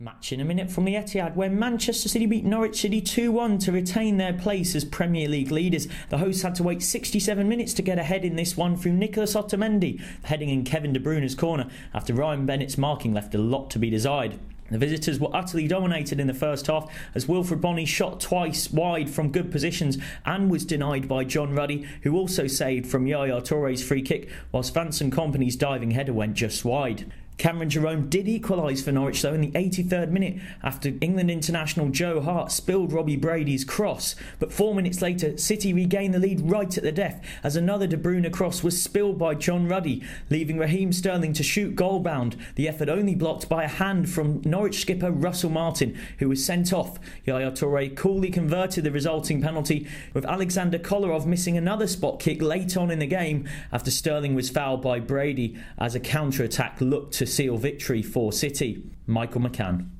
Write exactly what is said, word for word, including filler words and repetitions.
Match in a minute from the Etihad, where Manchester City beat Norwich City two one to retain their place as Premier League leaders. The hosts had to wait sixty-seven minutes to get ahead in this one through Nicolas Otamendi, heading in Kevin De Bruyne's corner after Ryan Bennett's marking left a lot to be desired. The visitors were utterly dominated in the first half as Wilfred Bony shot twice wide from good positions and was denied by John Ruddy, who also saved from Yaya Touré's free kick, whilst Vincent Kompany's diving header went just wide. Cameron Jerome did equalise for Norwich though in the eighty-third minute after England international Joe Hart spilled Robbie Brady's cross, but four minutes later City regained the lead right at the death as another De Bruyne cross was spilled by John Ruddy, leaving Raheem Sterling to shoot goal-bound, the effort only blocked by a hand from Norwich skipper Russell Martin, who was sent off. Yaya Touré coolly converted the resulting penalty, with Alexander Kolarov missing another spot kick late on in the game after Sterling was fouled by Brady as a counter-attack looked to seal victory for City. Michael McCann.